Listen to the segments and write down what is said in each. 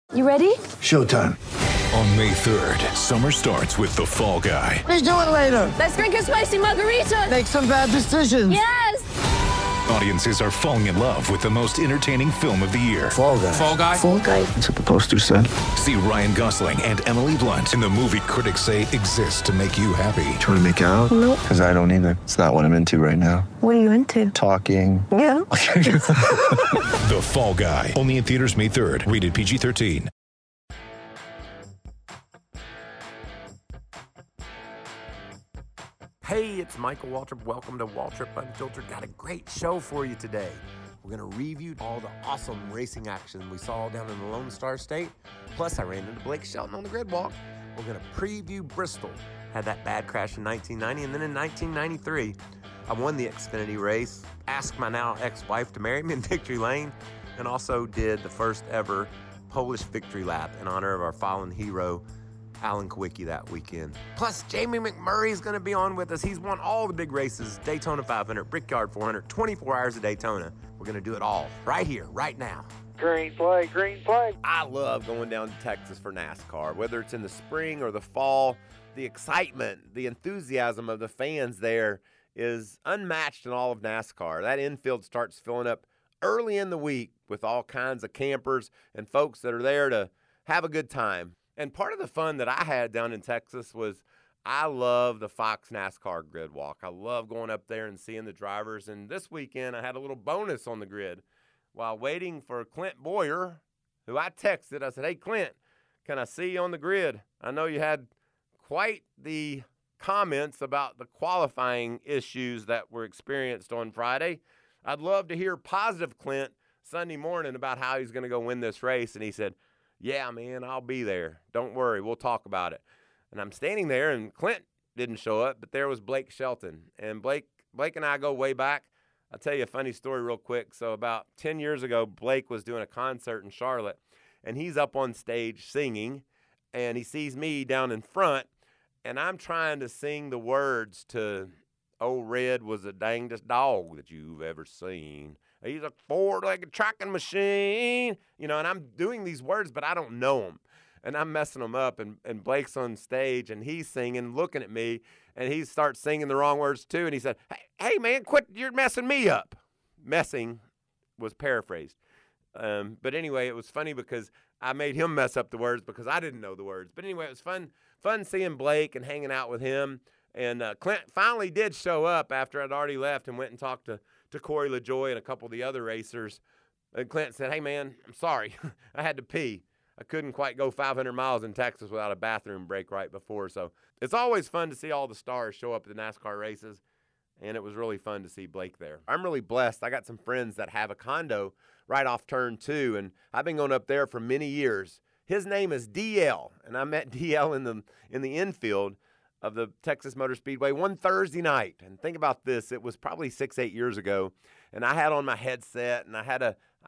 You ready? Showtime. On May 3rd, summer starts with The Fall Guy. Let's do it later. Let's drink a spicy margarita. Make some bad decisions. Yes! Audiences are falling in love with the most entertaining film of the year. Fall Guy. Fall Guy? Fall guy. That's what the poster said. See Ryan Gosling and Emily Blunt in the movie critics say exists to make you happy. Trying to make it out? Nope. Because I don't either. It's not what I'm into right now. What are you into? Talking. Yeah. The Fall Guy. Only in theaters May 3rd. Rated PG-13. Hey, it's Michael Waltrip. Welcome to Waltrip Unfiltered. Got a great show for you today. We're going to review all the awesome racing action we saw down in the Lone Star State. Plus, I ran into Blake Shelton on the grid walk. We're going to preview Bristol. Had that bad crash in 1990, and then in 1993, I won the Xfinity race, asked my now ex-wife to marry me in Victory Lane, and also did the first ever Polish victory lap in honor of our fallen hero, Alan Kawicki, that weekend. Plus, Jamie McMurray is going to be on with us. He's won all the big races, Daytona 500, Brickyard 400, 24 Hours of Daytona. We're going to do it all right here, right now. Green flag, green flag. I love going down to Texas for NASCAR, whether it's in the spring or the fall. The excitement, the enthusiasm of the fans there is unmatched in all of NASCAR. That infield starts filling up early in the week with all kinds of campers and folks that are there to have a good time. And part of the fun that I had down in Texas was I love the Fox NASCAR grid walk. I love going up there and seeing the drivers. And this weekend, I had a little bonus on the grid. While waiting for Clint Boyer, who I texted, I said, "Hey, Clint, can I see you on the grid? I know you had quite the comments about the qualifying issues that were experienced on Friday. I'd love to hear positive Clint Sunday morning about how he's going to go win this race." And he said, "Yeah, man, I'll be there. Don't worry, we'll talk about it." And I'm standing there, and Clint didn't show up, but there was Blake Shelton. And Blake and I go way back. I'll tell you a funny story real quick. So about 10 years ago, Blake was doing a concert in Charlotte, and he's up on stage singing, and he sees me down in front, and I'm trying to sing the words to "Old Red was the dangest dog that you've ever seen. He's a four-legged tracking machine," and I'm doing these words, but I don't know them. And I'm messing them up, and Blake's on stage, and he's singing, looking at me, and he starts singing the wrong words too, and he said, hey man, quit, you're messing me up. Messing was paraphrased. But anyway, it was funny because I made him mess up the words because I didn't know the words. But anyway, it was fun seeing Blake and hanging out with him. And Clint finally did show up after I'd already left and went and talked to Corey LaJoie and a couple of the other racers. And Clint said, "Hey, man, I'm sorry. I had to pee. I couldn't quite go 500 miles in Texas without a bathroom break right before." So it's always fun to see all the stars show up at the NASCAR races, and it was really fun to see Blake there. I'm really blessed. I got some friends that have a condo right off Turn 2, and I've been going up there for many years. His name is DL, and I met DL in the infield of the Texas Motor Speedway one Thursday night. And think about this, it was probably 6-8 years ago, and I had on my headset, and I had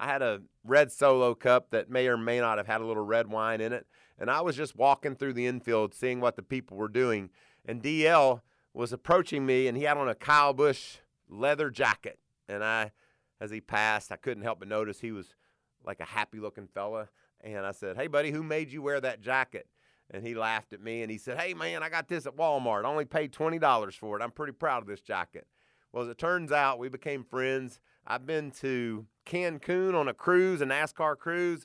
a red Solo cup that may or may not have had a little red wine in it, and I was just walking through the infield seeing what the people were doing, and DL was approaching me, and he had on a Kyle Busch leather jacket, and as he passed, I couldn't help but notice he was like a happy-looking fella, and I said, "Hey, buddy, who made you wear that jacket?" And he laughed at me, and he said, "Hey, man, I got this at Walmart. I only paid $20 for it. I'm pretty proud of this jacket." Well, as it turns out, we became friends. I've been to Cancun on a cruise, a NASCAR cruise.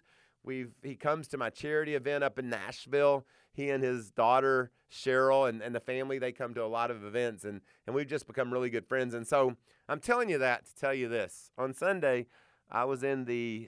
He comes to my charity event up in Nashville. He and his daughter, Cheryl, and the family, they come to a lot of events, and we've just become really good friends. And so I'm telling you that to tell you this. On Sunday, I was in the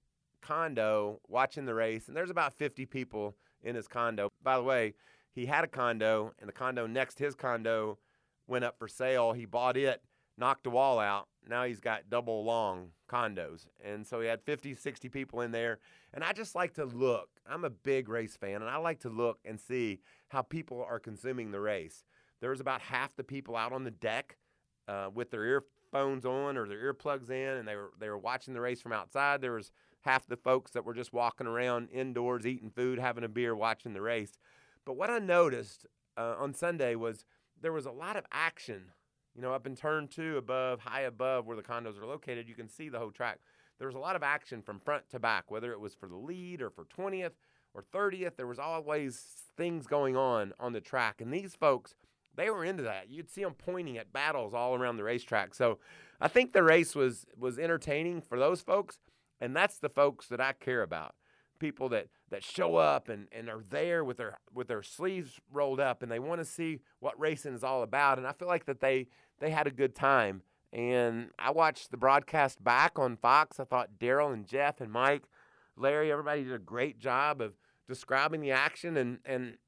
condo watching the race, and there's about 50 people in his condo. By the way, he had a condo, and the condo next to his condo went up for sale. He bought it, knocked the wall out. Now he's got double long condos. And so he had 50, 60 people in there. And I just like to look. I'm a big race fan, and I like to look and see how people are consuming the race. There was about half the people out on the deck with their earphones on or their earplugs in, and they were watching the race from outside. There was half the folks that were just walking around indoors, eating food, having a beer, watching the race. But what I noticed on Sunday was there was a lot of action. Up in Turn 2 high above where the condos are located, you can see the whole track. there was a lot of action from front to back, whether it was for the lead or for 20th or 30th. There was always things going on the track. And these folks, they were into that. You'd see them pointing at battles all around the racetrack. So I think the race was entertaining for those folks, and that's the folks that I care about. People that show up and are there with their sleeves rolled up, and they want to see what racing is all about. And I feel like that they had a good time. And I watched the broadcast back on Fox. I thought Daryl and Jeff and Mike, Larry, everybody did a great job of describing the action. And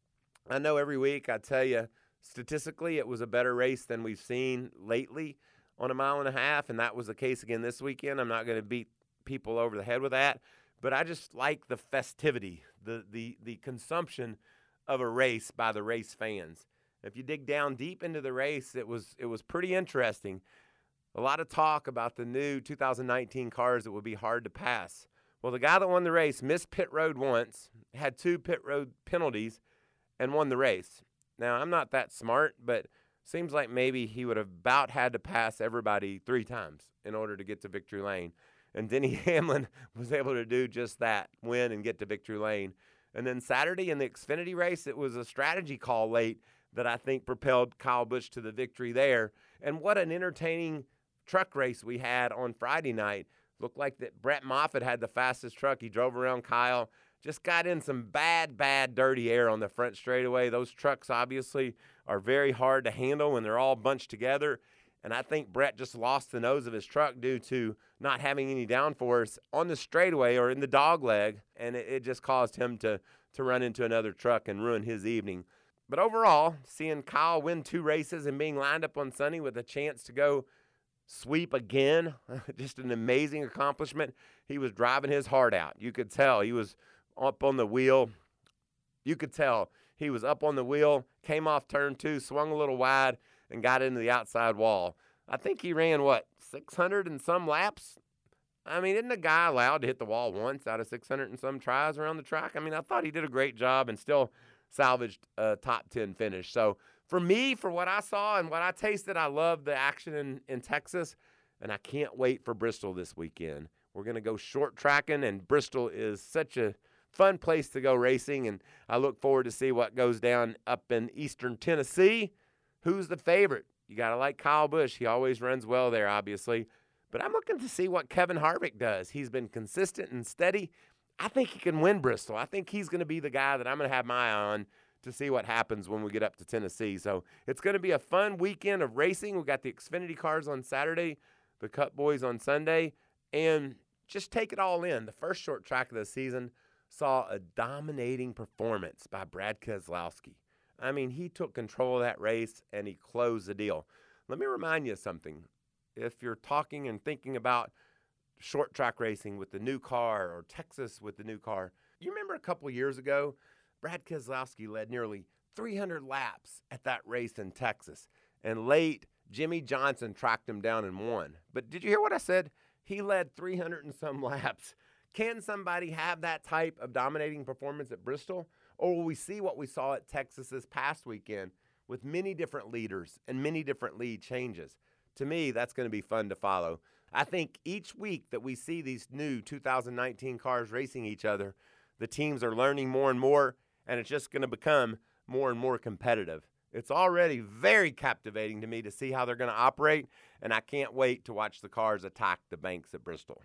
I know every week I tell you, statistically, it was a better race than we've seen lately on a mile and a half, and that was the case again this weekend. I'm not going to beat people over the head with that, but I just like the festivity, the consumption of a race by the race fans. If you dig down deep into the race, it was pretty interesting. A lot of talk about the new 2019 cars that would be hard to pass. Well, the guy that won the race missed pit road once, had 2 pit road penalties, and won the race. Now, I'm not that smart, but seems like maybe he would have about had to pass everybody 3 times in order to get to victory lane. And Denny Hamlin was able to do just that, win and get to victory lane. And then Saturday in the Xfinity race, it was a strategy call late that I think propelled Kyle Busch to the victory there. And what an entertaining truck race we had on Friday night. Looked like that Brett Moffitt had the fastest truck. He drove around Kyle, just got in some bad, dirty air on the front straightaway. Those trucks obviously are very hard to handle when they're all bunched together. And I think Brett just lost the nose of his truck due to not having any downforce on the straightaway or in the dog leg, and it just caused him to run into another truck and ruin his evening. But overall, seeing Kyle win 2 races and being lined up on Sunday with a chance to go sweep again, just an amazing accomplishment. He was driving his heart out. You could tell he was up on the wheel. You could tell he was up on the wheel, came off turn 2, swung a little wide, and got into the outside wall. I think he ran, 600 and some laps? I mean, isn't a guy allowed to hit the wall once out of 600 and some tries around the track? I mean, I thought he did a great job and still salvaged a top 10 finish. So for me, for what I saw and what I tasted, I love the action in Texas, and I can't wait for Bristol this weekend. We're going to go short tracking, and Bristol is such a fun place to go racing, and I look forward to see what goes down up in eastern Tennessee. Who's the favorite? You got to like Kyle Busch. He always runs well there, obviously. But I'm looking to see what Kevin Harvick does. He's been consistent and steady. I think he can win Bristol. I think he's going to be the guy that I'm going to have my eye on to see what happens when we get up to Tennessee. So it's going to be a fun weekend of racing. We got the Xfinity cars on Saturday, the Cup Boys on Sunday, and just take it all in. The first short track of the season saw a dominating performance by Brad Keselowski. I mean, he took control of that race, and he closed the deal. Let me remind you of something. If you're talking and thinking about short track racing with the new car or Texas with the new car, you remember a couple years ago, Brad Keselowski led nearly 300 laps at that race in Texas. And late, Jimmy Johnson tracked him down and won. But did you hear what I said? He led 300 and some laps. Can somebody have that type of dominating performance at Bristol? Or will we see what we saw at Texas this past weekend with many different leaders and many different lead changes? To me, that's going to be fun to follow. I think each week that we see these new 2019 cars racing each other, the teams are learning more and more, and it's just going to become more and more competitive. It's already very captivating to me to see how they're going to operate, and I can't wait to watch the cars attack the banks at Bristol.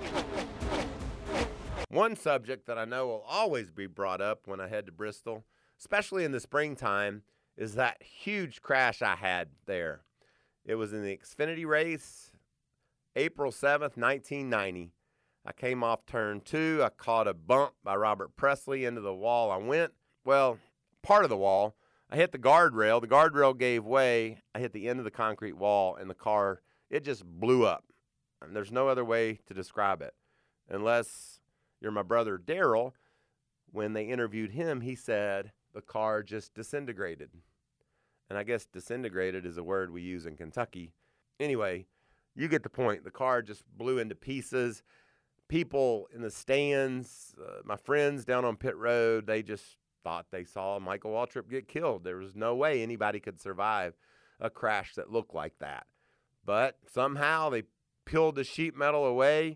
One subject that I know will always be brought up when I head to Bristol, especially in the springtime, is that huge crash I had there. It was in the Xfinity race, April 7th, 1990. I came off turn 2. I caught a bump by Robert Presley into the wall. I went, part of the wall. I hit the guardrail. The guardrail gave way. I hit the end of the concrete wall, and the car, it just blew up. And there's no other way to describe it. Unless you're my brother Daryl, when they interviewed him, he said the car just disintegrated. And I guess disintegrated is a word we use in Kentucky. Anyway, you get the point. The car just blew into pieces. People in the stands, my friends down on pit road, they just thought they saw Michael Waltrip get killed. There was no way anybody could survive a crash that looked like that. But somehow they peeled the sheet metal away,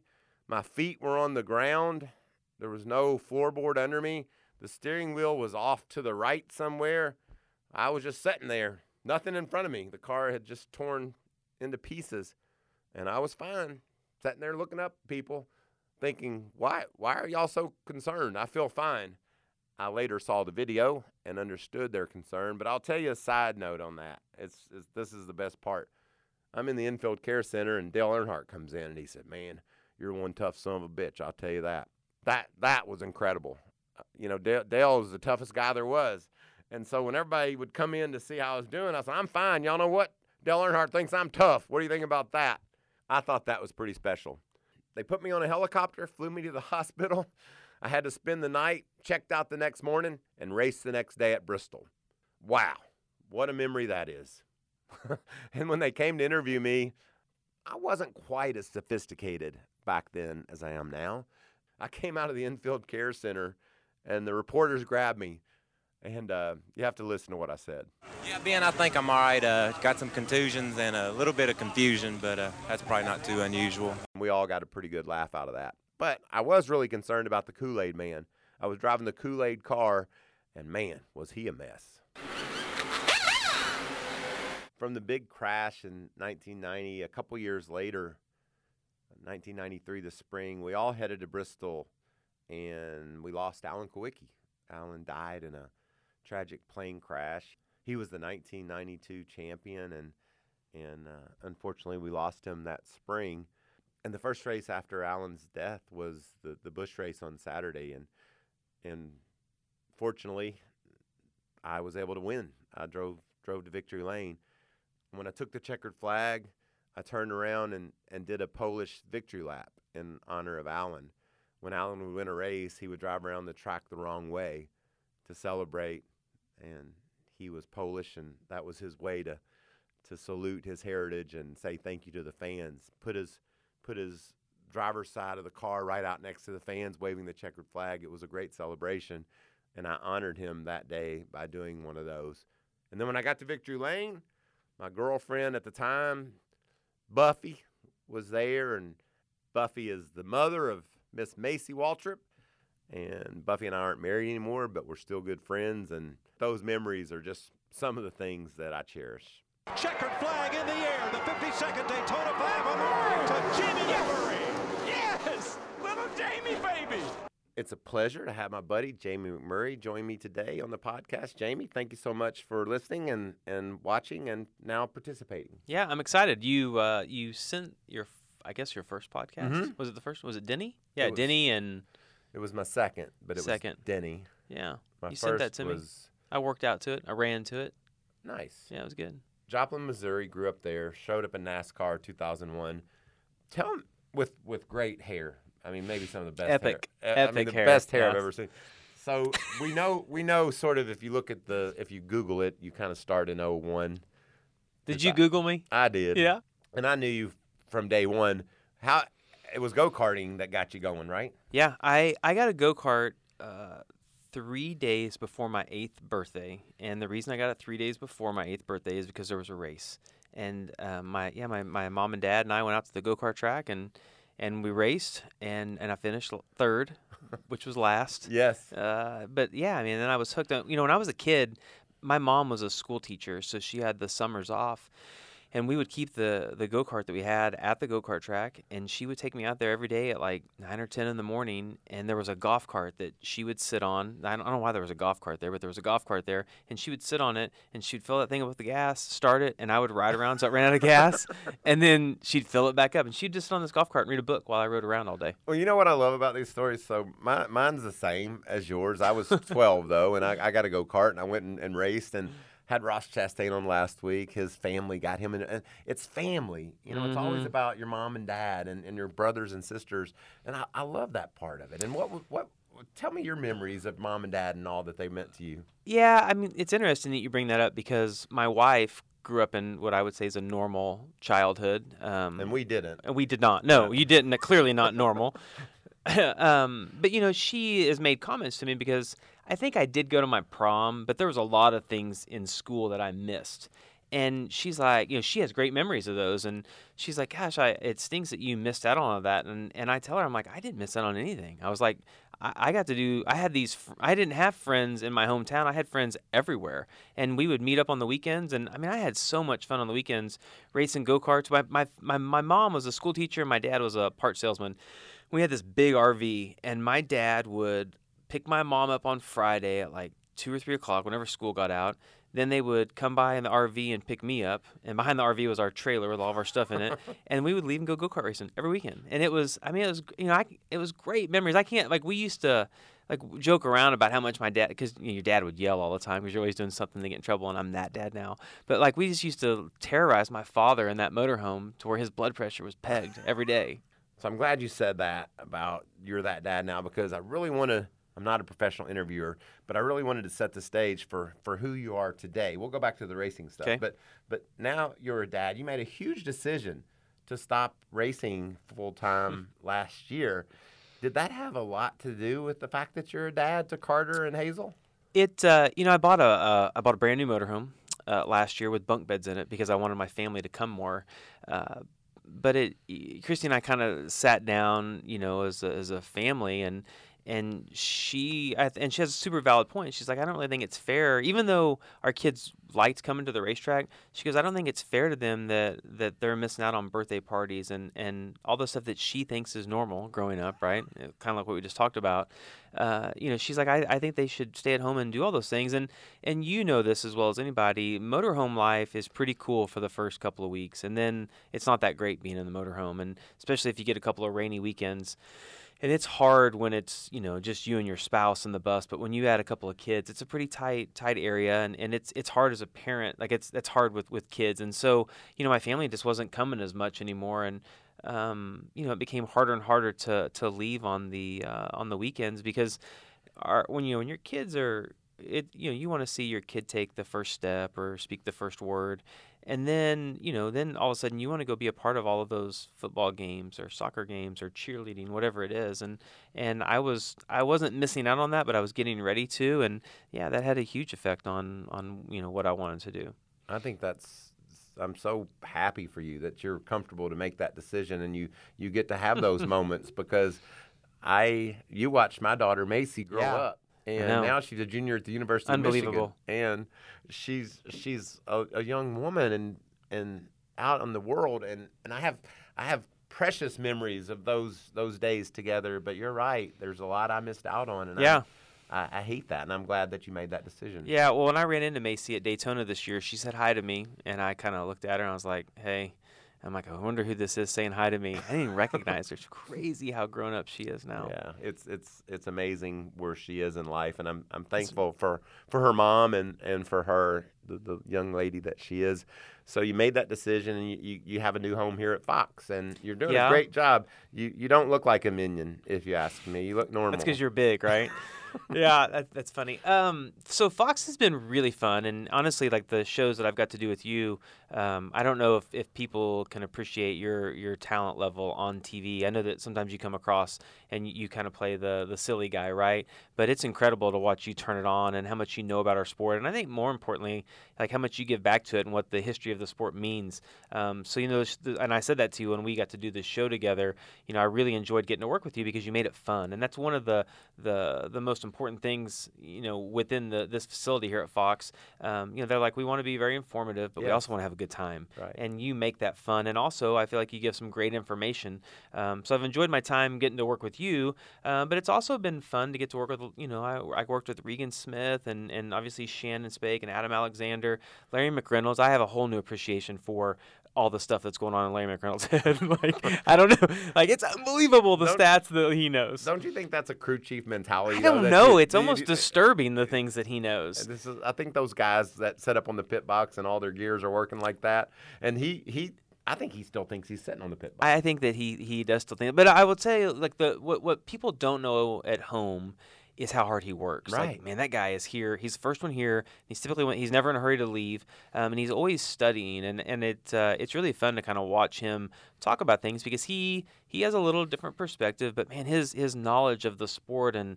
My feet were on the ground. There was no floorboard under me. The steering wheel was off to the right somewhere. I was just sitting there, nothing in front of me. The car had just torn into pieces, and I was fine, sitting there looking up at people, thinking, why are y'all so concerned? I feel fine. I later saw the video and understood their concern, but I'll tell you a side note on that. This is the best part. I'm in the infield care center, and Dale Earnhardt comes in, and he said, man, you're one tough son of a bitch, I'll tell you that. That was incredible. You know, Dale was the toughest guy there was. And so when everybody would come in to see how I was doing, I said, I'm fine. Y'all know what? Dale Earnhardt thinks I'm tough. What do you think about that? I thought that was pretty special. They put me on a helicopter, flew me to the hospital. I had to spend the night, checked out the next morning, and raced the next day at Bristol. Wow, what a memory that is. And when they came to interview me, I wasn't quite as sophisticated back then as I am now. I came out of the infield care center, and the reporters grabbed me, and you have to listen to what I said. Yeah, Ben, I think I'm all right. Got some contusions and a little bit of confusion, but that's probably not too unusual. We all got a pretty good laugh out of that. But I was really concerned about the Kool-Aid man. I was driving the Kool-Aid car, and man, was he a mess. From the big crash in 1990, a couple years later, 1993, the spring, we all headed to Bristol, and we lost Alan Kulwicki. Alan died in a tragic plane crash. He was the 1992 champion, and unfortunately, we lost him that spring. And the first race after Alan's death was the Busch race on Saturday, and fortunately, I was able to win. I drove to victory lane. When I took the checkered flag, I turned around and did a Polish victory lap in honor of Alan. When Alan would win a race, he would drive around the track the wrong way to celebrate, and he was Polish, and that was his way to salute his heritage and say thank you to the fans. Put his driver's side of the car right out next to the fans, waving the checkered flag. It was a great celebration, and I honored him that day by doing one of those. And then when I got to victory lane, my girlfriend at the time, Buffy, was there, and Buffy is the mother of Miss Macy Waltrip, and Buffy and I aren't married anymore, but we're still good friends, and those memories are just some of the things that I cherish. Checkered flag in the air, the 52nd Daytona 500 to Jamie McMurray. Yes, little Jamie, baby. It's a pleasure to have my buddy Jamie McMurray join me today on the podcast. Jamie, thank you so much for listening and watching and now participating. Yeah, I'm excited. You sent your first podcast. Mm-hmm. Was it the first? Was it Denny? Yeah, Denny and it was my second, but it was Denny. Yeah, My you first sent that to me. was I worked out to it. I ran to it. nice. Yeah, it was good. Joplin, Missouri, grew up there, showed up in NASCAR 2001. Tell him with great hair. I mean, maybe some of the best Epic the hair. best hair Yeah. I've ever seen. So we know sort of if you Google it, you kind of start in 01. Did you Google me? I did. Yeah. And I knew you from day one. How it was go-karting that got you going, right? Yeah, I got a go-kart 3 days before my 8th birthday, and the reason I got it 3 days before my 8th birthday is because there was a race, and my mom and dad and I went out to the go-kart track and we raced, and I finished third, which was last. Yes. But yeah, I mean, then I was hooked on. You know, when I was a kid, my mom was a school teacher, so she had the summers off. And we would keep the go-kart that we had at the go-kart track, and she would take me out there every day at like 9 or 10 in the morning, and there was a golf cart that she would sit on. I don't know why there was a golf cart there, but there was a golf cart there, and she would sit on it, and she'd fill that thing up with the gas, start it, and I would ride around so it ran out of gas, and then she'd fill it back up, and she'd just sit on this golf cart and read a book while I rode around all day. Well, you know what I love about these stories? So mine's the same as yours. I was 12, though, and I got a go-kart, and I went and raced, and had Ross Chastain on last week. His family got him in. And it's family. You know, It's always about your mom and dad and your brothers and sisters. And I love that part of it. And what tell me your memories of mom and dad and all that they meant to you. Yeah, I mean, it's interesting that you bring that up because my wife grew up in what I would say is a normal childhood. And we didn't. We did not. No, you didn't. Clearly not normal. But, you know, she has made comments to me because I think I did go to my prom, but there was a lot of things in school that I missed. And she's like, she has great memories of those. And she's like, gosh, it stinks that you missed out on all that. And I tell her, I'm like, I didn't miss out on anything. I was like, I didn't have friends in my hometown. I had friends everywhere. And we would meet up on the weekends. And I mean, I had so much fun on the weekends racing go-karts. My mom was a school teacher and my dad was a part salesman. We had this big RV, and my dad would pick my mom up on Friday at like 2 or 3 o'clock whenever school got out. Then they would come by in the RV and pick me up. And behind the RV was our trailer with all of our stuff in it. And we would leave and go go-kart racing every weekend. And it was great memories. I can't, we used to, joke around about how much my dad, because your dad would yell all the time because you're always doing something to get in trouble, and I'm that dad now. But, we just used to terrorize my father in that motorhome to where his blood pressure was pegged every day. So I'm glad you said that about you're that dad now, because I really want to, I'm not a professional interviewer, but I really wanted to set the stage for who you are today. We'll go back to the racing stuff. Okay. But now you're a dad. You made a huge decision to stop racing full-time last year. Did that have a lot to do with the fact that you're a dad to Carter and Hazel? I bought a brand new motorhome last year with bunk beds in it because I wanted my family to come more. But Christy and I kind of sat down, as a family, and she has a super valid point. She's like, I don't really think it's fair, even though our kids liked coming to the racetrack. She goes, I don't think it's fair to them that they're missing out on birthday parties and all the stuff that she thinks is normal growing up, right? Kind of like what we just talked about. She's like, I think they should stay at home and do all those things. And this as well as anybody, motorhome life is pretty cool for the first couple of weeks. And then it's not that great being in the motorhome, and especially if you get a couple of rainy weekends. And it's hard when it's, just you and your spouse in the bus. But when you add a couple of kids, it's a pretty tight area. And it's hard as a parent. It's hard with kids. And so, my family just wasn't coming as much anymore. And, it became harder and harder to leave on the weekends because when your kids are, you want to see your kid take the first step or speak the first word. And then, then all of a sudden you want to go be a part of all of those football games or soccer games or cheerleading, whatever it is. And I wasn't missing out on that, but I was getting ready to. And yeah, that had a huge effect on what I wanted to do. I think I'm so happy for you that you're comfortable to make that decision, and you get to have those moments, because you watched my daughter Macy grow up. And now she's a junior at the University of Michigan. Unbelievable. And she's a young woman and out in the world. And I have precious memories of those days together. But you're right. There's a lot I missed out on. And I hate that. And I'm glad that you made that decision. Yeah, well, when I ran into Macy at Daytona this year, she said hi to me. And I kind of looked at her and I was like, hey. I'm like, I wonder who this is saying hi to me. I didn't even recognize her. It's crazy how grown up she is now. Yeah, it's amazing where she is in life, and I'm thankful for her mom and for her, the young lady that she is. So you made that decision, and you have a new home here at Fox, and you're doing a great job. You don't look like a minion, if you ask me. You look normal. That's because you're big, right? Yeah, that's funny. So Fox has been really fun, and honestly, the shows that I've got to do with you, I don't know if people can appreciate your talent level on TV. I know that sometimes you come across and you kind of play the silly guy, right? But it's incredible to watch you turn it on and how much you know about our sport, and I think more importantly, how much you give back to it and what the history of the sport means. So and I said that to you when we got to do this show together. I really enjoyed getting to work with you because you made it fun, and that's one of the most important things, within this facility here at Fox. They're like, we want to be very informative, but we also want to have a good time. Right. And you make that fun. And also, I feel like you give some great information. So I've enjoyed my time getting to work with you, but it's also been fun to get to work with, I worked with Regan Smith and obviously Shannon Spake and Adam Alexander, Larry McReynolds. I have a whole new appreciation for all the stuff that's going on in Larry McReynolds' head. I don't know. It's unbelievable the stats that he knows. Don't you think that's a crew chief mentality? I don't know. It's almost disturbing, the things that he knows. I think those guys that set up on the pit box and all their gears are working like that. And I think he still thinks he's sitting on the pit box. I think that he does still think. But I would say, what people don't know at home is how hard he works. Right. Man, that guy is here. He's the first one here. He's never in a hurry to leave, and he's always studying. And it's really fun to kind of watch him talk about things because he has a little different perspective. But man, his knowledge of the sport and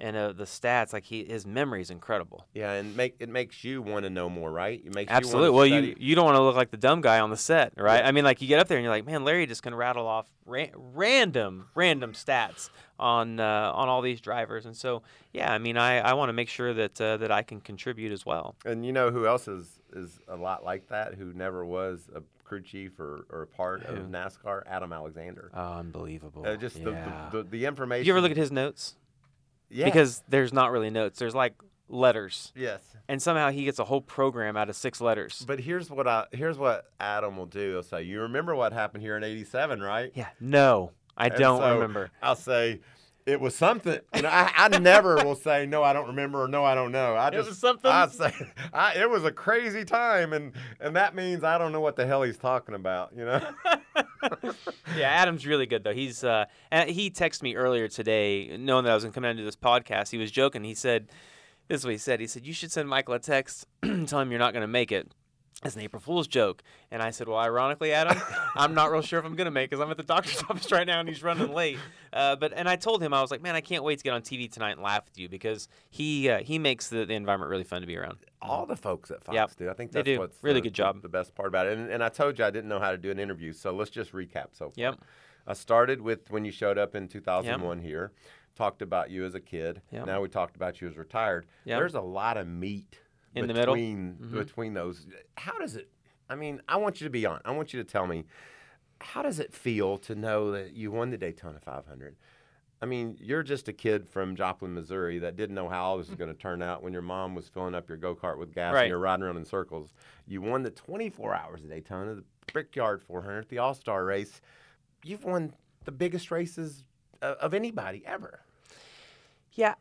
and the stats. Like his memory is incredible. Yeah, and it makes you want to know more, right? It makes Absolutely. You Well, study. you don't want to look like the dumb guy on the set, right? I mean, like you get up there and you're like, man, Larry just gonna rattle off random stats on all these drivers, and so yeah, I mean, I want to make sure that that I can contribute as well. And you know who else is a lot like that? Who never was a crew chief or a part of NASCAR? Adam Alexander. Oh, unbelievable. Just Yeah. the information. Did you ever look at his notes? Yeah. Because there's not really notes. There's like letters. Yes. And somehow he gets a whole program out of 6 letters. But here's what Adam will do. He'll say, "You remember what happened here in '87, right?" Yeah. No, I And don't so remember. I'll say, "It was something." And I never will say, "No, I don't remember," or "No, I don't know." I just was something? I say, "It was a crazy time," and that means I don't know what the hell he's talking about. You know. Yeah, Adam's really good though. He's and he texted me earlier today, knowing that I was gonna come down and do this podcast. He was joking. He said, "This is what he said." He said, "You should send Michael a text, tell him you're not gonna make it." As an April Fool's joke. And I said, well, ironically, Adam, I'm not real sure if I'm going to make it because I'm at the doctor's office right now and he's running late. And I told him, I was like, man, I can't wait to get on TV tonight and laugh with you because he makes the environment really fun to be around. All the folks at Fox Yep. do. I think They that's do. what's Really good job. The best part about it. And I told you I didn't know how to do an interview, so let's just recap so far. Yep. I started with when you showed up in 2001 here, talked about you as a kid. Yep. Now we talked about you as retired. Yep. There's a lot of meat In the middle? between those. How does it? I mean, I want you to be on. I want you to tell me, how does it feel to know that you won the Daytona 500? I mean, you're just a kid from Joplin, Missouri that didn't know how all this was going to turn out when your mom was filling up your go-kart with gas Right. and you're riding around in circles. You won the 24 hours of Daytona, the Brickyard 400, the All-Star race. You've won the biggest races of anybody ever. Yeah,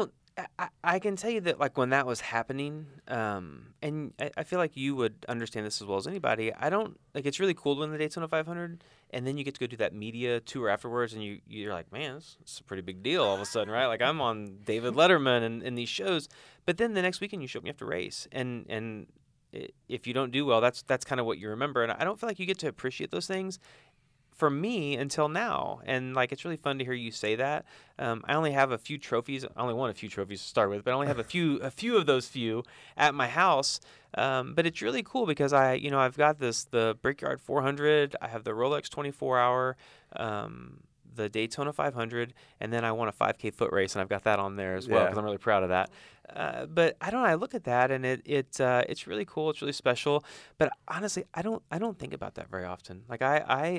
I can tell you that, like, when that was happening, and I feel like you would understand this as well as anybody, it's really cool to win the Daytona 500, and then you get to go do that media tour afterwards, and you're like, man, this is a pretty big deal all of a sudden, right? Like, I'm on David Letterman and these shows, but then the next weekend you show up and you have to race, and if you don't do well, that's kind of what you remember, and I don't feel like you get to appreciate those things for me until now, and like it's really fun to hear you say that. I only have a few trophies. I only won a few trophies to start with, but I only have a few of those at my house. But it's really cool because I've got the Brickyard 400. I have the Rolex 24 hour, the Daytona 500, and then I won a 5K foot race, and I've got that on there as well because I'm really proud of that. But I look at that, and it's really cool. It's really special. But honestly, I don't think about that very often. Like I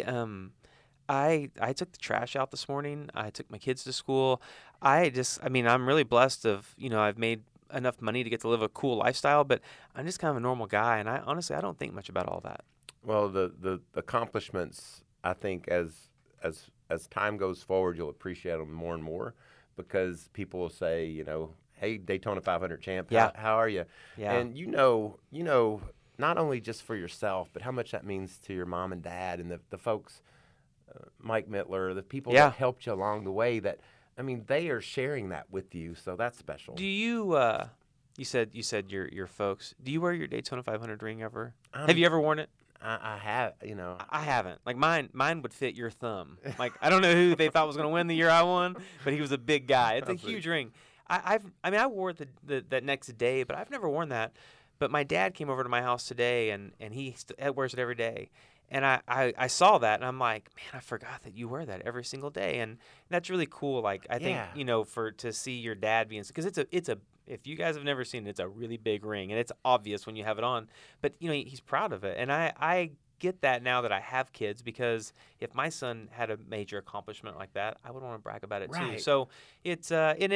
took the trash out this morning. I took my kids to school. I'm really blessed I've made enough money to get to live a cool lifestyle, but I'm just kind of a normal guy, and I don't think much about all that. Well, the accomplishments, I think, as time goes forward, you'll appreciate them more and more because people will say, hey, Daytona 500 champ, Yeah. how are you? Yeah. And not only just for yourself, but how much that means to your mom and dad and the folks, Mike Mittler, the people Yeah. that helped you along the way they are sharing that with you, so that's special. Do you? You said your folks. Do you wear your Daytona 500 ring ever? Have you ever worn it? I have, I haven't. Like mine would fit your thumb. Like I don't know who they thought was going to win the year I won, but he was a big guy. It's a huge ring. I wore it that next day, but I've never worn that. But my dad came over to my house today, and he wears it every day. And I saw that, and I'm like, man, I forgot that you wear that every single day, and that's really cool. Like I think to see your dad being, because it's a if you guys have never seen it, it's a really big ring, and it's obvious when you have it on. But he's proud of it, and I get that now that I have kids, because if my son had a major accomplishment like that, I would want to brag about it too. So it's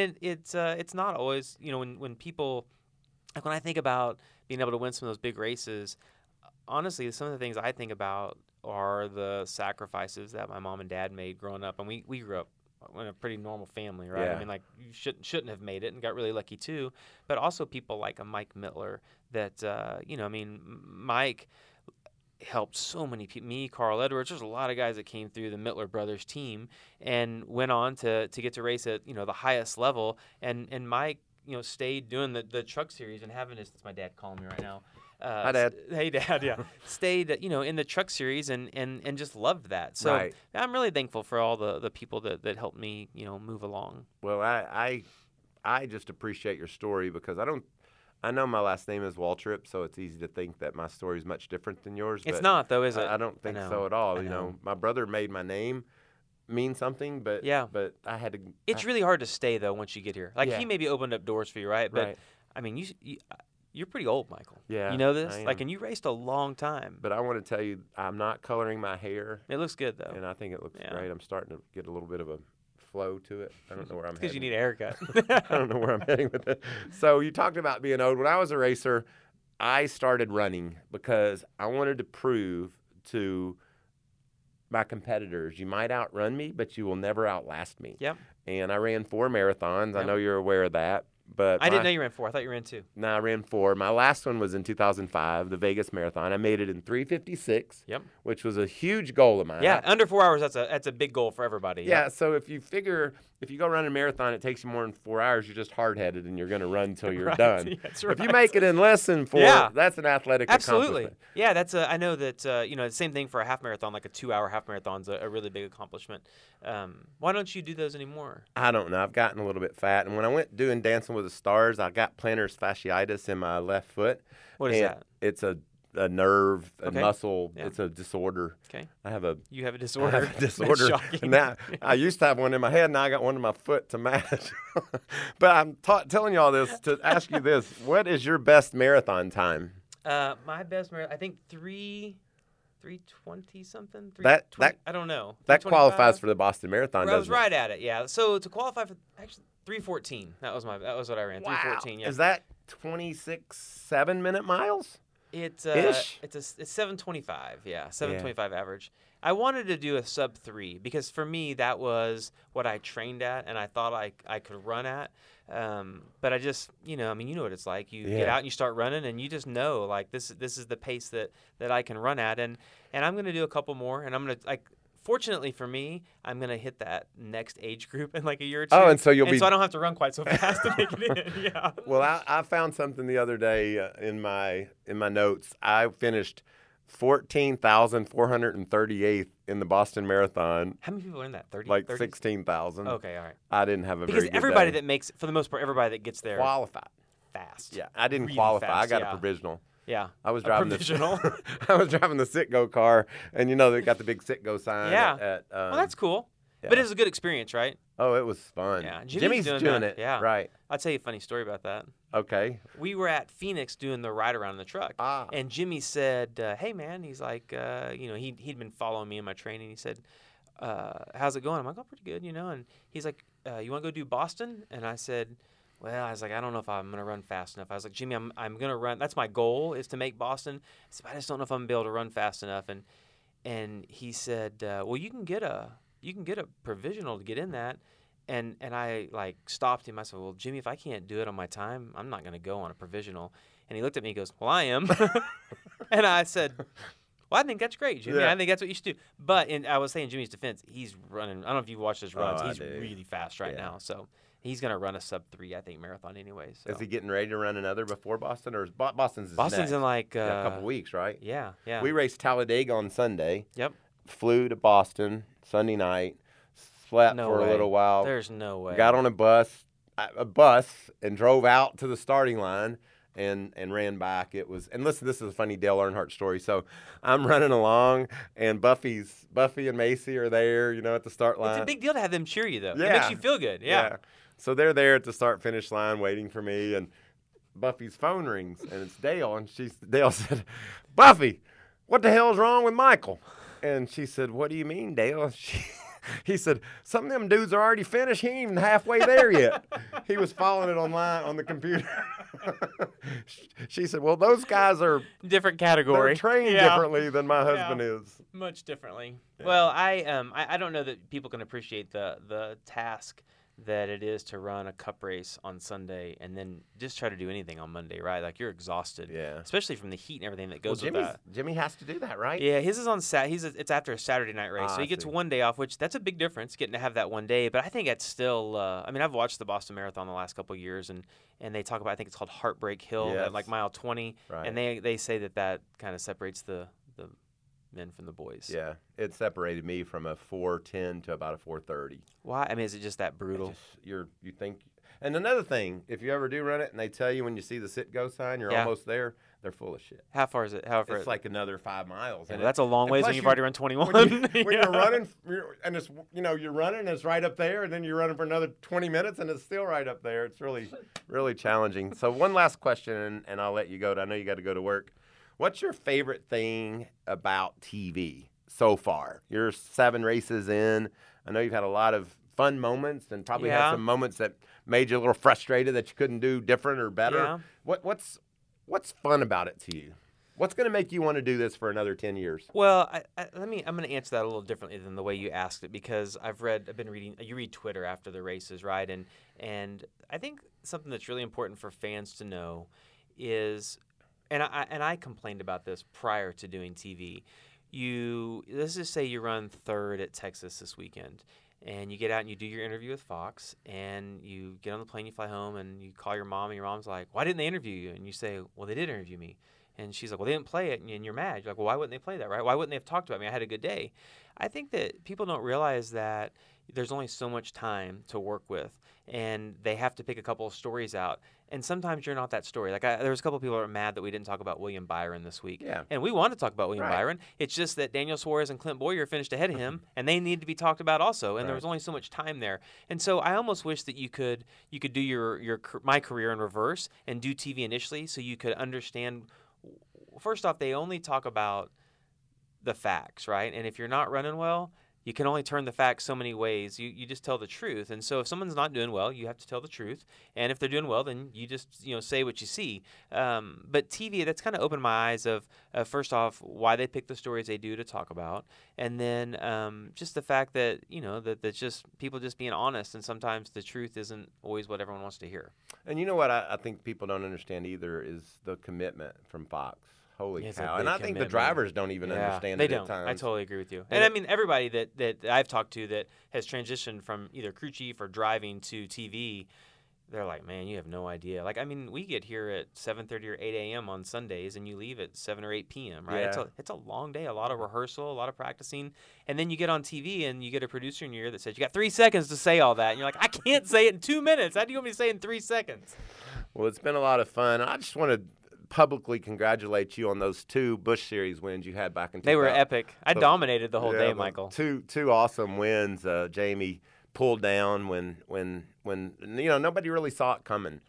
not always when people, like when I think about being able to win some of those big races. Honestly, some of the things I think about are the sacrifices that my mom and dad made growing up, and we grew up in a pretty normal family, right? Yeah. I mean, like you shouldn't have made it, and got really lucky too. But also people like a Mike Mittler that Mike helped so many people. Me, Carl Edwards. There's a lot of guys that came through the Mittler brothers team and went on to get to race at the highest level. And Mike stayed doing the truck series and having this. That's my dad calling me right now. Hi, Dad. Hey, Dad. Yeah, stayed in the truck series and just loved that. So Right. I'm really thankful for all the people that helped me move along. Well, I I just appreciate your story because I know my last name is Waltrip, so it's easy to think that my story is much different than yours. It's but not, though, is it? I don't think so at all. You know, my brother made my name mean something, but but I had to. It's really hard to stay though once you get here. Like he maybe opened up doors for you, right? But I mean, you're pretty old, Michael. Yeah, you know this. Like, and you raced a long time. But I want to tell you, I'm not coloring my hair. It looks good though, and I think it looks great. I'm starting to get a little bit of a flow to it. I don't know where I'm heading. Because you need a haircut. I don't know where I'm heading with it. So you talked about being old. When I was a racer, I started running because I wanted to prove to my competitors, you might outrun me, but you will never outlast me. Yep. And I ran 4 marathons. I know you're aware of that. But I didn't know you ran 4. I thought you ran 2. No, I ran 4. My last one was in 2005, the Vegas Marathon. I made it in 3:56, which was a huge goal of mine. Yeah, under 4 hours, that's a big goal for everybody. Yeah, so if you figure, if you go run a marathon, it takes you more than 4 hours, you're just hard-headed and you're going to run until you're done. That's right. If you make it in less than 4, that's an athletic accomplishment. Yeah, that's I know that, you know, the same thing for a half marathon, like a 2-hour half marathon's a really big accomplishment. Why don't you do those anymore? I don't know. I've gotten a little bit fat. And when I went doing Dancing with the Stars, I got plantar fasciitis in my left foot. What is that? It's a nerve, a muscle. Yeah. It's a disorder. Okay. You have a disorder. I have a disorder. Shocking. Now, I used to have one in my head, now I got one in my foot to match. But I'm telling you all this to ask you this. What is your best marathon time? My best marathon, I think 3:20 something. That I don't know. That qualifies for the Boston Marathon. I was right at it. Yeah. So to qualify for actually 3:14. That was what I ran. Wow. 3:14. Yeah. Is that 7-minute miles? It's Ish? it's 7:25. Yeah, 7:25 average. I wanted to do a sub 3 because for me that was what I trained at and I thought I could run at. But I just, you know, I mean, you know what it's like. You get out and you start running and you just know like this is the pace that I can run at and I'm going to do a couple more and I'm going to like. Fortunately for me, I'm going to hit that next age group in like a year or two. Oh, and so so I don't have to run quite so fast to make it in. Yeah. Well, I found something the other day in my notes. I finished 14,438th in the Boston Marathon. How many people are in that? 30? Like 30? 16,000. Okay, all right. I didn't have a because very good everybody day. that makes, for the most part, everybody that gets there qualified fast. Yeah, I didn't really qualify. Fast, I got a provisional. Yeah. I was driving provisional. I was driving the Citgo car, and you know they got the big Citgo sign. Yeah. Well, that's cool. Yeah. But it was a good experience, right? Oh, it was fun. Yeah. Jimmy's doing it. Yeah. Right. I'll tell you a funny story about that. Okay. We were at Phoenix doing the ride around in the truck. And Jimmy said, hey, man, he's like, you know, he'd been following me in my training. He said, how's it going? I'm like, oh, pretty good, you know. And he's like, you want to go do Boston? And I said, well, I was like, I don't know if I'm going to run fast enough. I was like, Jimmy, I'm going to run. That's my goal is to make Boston. I said, I just don't know if I'm going to be able to run fast enough. And he said, well, you can get a provisional to get in that. And I like stopped him. I said, well, Jimmy, if I can't do it on my time, I'm not going to go on a provisional. And he looked at me and goes, well, I am. And I said, well, I think that's great, Jimmy. Yeah. I think that's what you should do. But I was saying Jimmy's defense, he's running. I don't know if you've watched his runs. He's really fast right now. So he's going to run a sub 3, I think, marathon anyway. So. Is he getting ready to run another before Boston? Or is Boston's next? In like a couple weeks, right? Yeah, yeah. We raced Talladega on Sunday. Yep. Flew to Boston Sunday night. Slept for a little while. There's no way. Got on a bus and drove out to the starting line and ran back. It was, and listen, this is a funny Dale Earnhardt story. So I'm running along and Buffy and Macy are there, you know, at the start line. It's a big deal to have them cheer you though. Yeah. It makes you feel good. Yeah. So they're there at the start finish line waiting for me and Buffy's phone rings and it's Dale and Dale said, Buffy, what the hell's wrong with Michael? And she said, what do you mean, Dale? He said, some of them dudes are already finished. He ain't even halfway there yet. He was following it online on the computer. She said, well, those guys are different category. They're trained differently than my husband is. Much differently. Yeah. Well, I don't know that people can appreciate the task that it is to run a cup race on Sunday and then just try to do anything on Monday, right? Like you're exhausted, especially from the heat and everything that goes with that. Jimmy has to do that, right? Yeah, his is on it's after a Saturday night race, so he gets one day off, which that's a big difference, getting to have that one day. But I think it's still. I mean, I've watched the Boston Marathon the last couple of years, and they talk about I think it's called Heartbreak Hill, at like mile 20, and they say that kind of separates the men from the boys. Yeah, it separated me from a 4:10 to about a 4:30. Why? I mean, is it just that brutal? You think And another thing, if you ever do run it and they tell you when you see the sit-go sign, you're almost there, they're full of shit. How far is it? How far? It's like another 5 miles. Yeah, and that's a long ways when you've already run 21. When you're running, and it's, you're running, and it's right up there, and then you're running for another 20 minutes, and it's still right up there. It's really, really challenging. So one last question, and I'll let you go. I know you got to go to work. What's your favorite thing about TV so far? You're 7 races in. I know you've had a lot of fun moments and probably had some moments that made you a little frustrated that you couldn't do different or better. Yeah. What's fun about it to you? What's going to make you want to do this for another 10 years? Well, I'm going to answer that a little differently than the way you asked it, because I've been reading. You read Twitter after the races, right? And I think something that's really important for fans to know is, and I complained about this prior to doing TV. Let's just say you run 3rd at Texas this weekend, and you get out and you do your interview with Fox, and you get on the plane, you fly home, and you call your mom, and your mom's like, "Why didn't they interview you?" And you say, "Well, they did interview me." And she's like, "Well, they didn't play it," and you're mad. You're like, "Well, why wouldn't they play that, right? Why wouldn't they have talked about me? I had a good day." I think that people don't realize that there's only so much time to work with, and they have to pick a couple of stories out. And sometimes you're not that story. Like there was a couple of people that were mad that we didn't talk about William Byron this week. Yeah. And we want to talk about William Byron. It's just that Daniel Suarez and Clint Boyer finished ahead of him, and they need to be talked about also. And there was only so much time there. And so I almost wish that you could do my career in reverse and do TV initially, so you could understand. First off, they only talk about the facts, right? And if you're not running well, you can only turn the facts so many ways. You just tell the truth. And so if someone's not doing well, you have to tell the truth. And if they're doing well, then you just say what you see. But TV, that's kind of opened my eyes of first off, why they pick the stories they do to talk about, and then just the fact that that's just people just being honest, and sometimes the truth isn't always what everyone wants to hear. And you know what I think people don't understand either is the commitment from Fox. Holy cow. And I think the drivers don't even understand it at times. I totally agree with you. And I mean, everybody that I've talked to that has transitioned from either crew chief or driving to TV, they're like, "Man, you have no idea." Like, I mean, we get here at 7:30 or 8 a.m. on Sundays, and you leave at 7 or 8 p.m., right? Yeah. It's a long day, a lot of rehearsal, a lot of practicing. And then you get on TV, and you get a producer in your ear that says, "You got 3 seconds to say all that." And you're like, "I can't say it in 2 minutes. How do you want me to say it in 3 seconds?" Well, it's been a lot of fun. I just want to publicly congratulate you on those 2 Busch Series wins you had back in 2000. They were epic. I dominated the whole day, Michael. Two awesome wins. Jamie pulled down when nobody really saw it coming.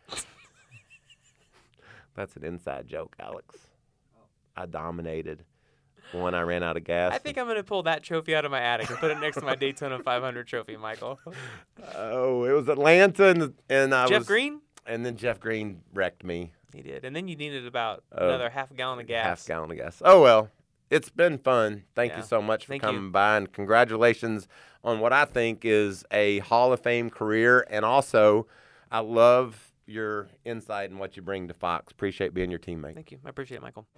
That's an inside joke, Alex. I dominated. When I ran out of gas. I think I'm going to pull that trophy out of my attic and put it next to my Daytona 500 trophy, Michael. Oh, it was Atlanta, and Jeff Green? And then Jeff Green wrecked me. He did. And then you needed about another half a gallon of gas. Half gallon of gas. Oh, well, it's been fun. Thank you so much for coming by, and congratulations on what I think is a Hall of Fame career. And also, I love your insight and what you bring to Fox. Appreciate being your teammate. Thank you. I appreciate it, Michael.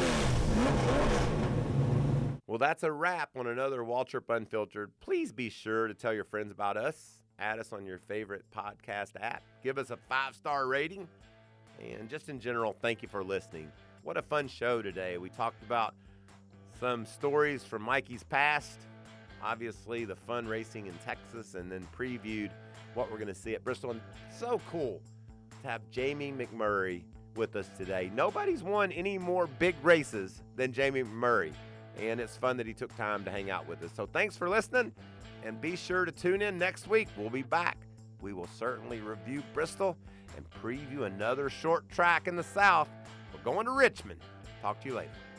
Well, that's a wrap on another Waltrip Unfiltered. Please be sure to tell your friends about us. Add us on your favorite podcast app. Give us a 5-star rating. And just in general, thank you for listening. What a fun show today. We talked about some stories from Mikey's past, obviously the fun racing in Texas, and then previewed what we're going to see at Bristol. And so cool to have Jamie McMurray with us today. Nobody's won any more big races than Jamie McMurray, and it's fun that he took time to hang out with us. So thanks for listening, and be sure to tune in next week. We'll be back. We will certainly review Bristol and preview another short track in the South. We're going to Richmond. Talk to you later.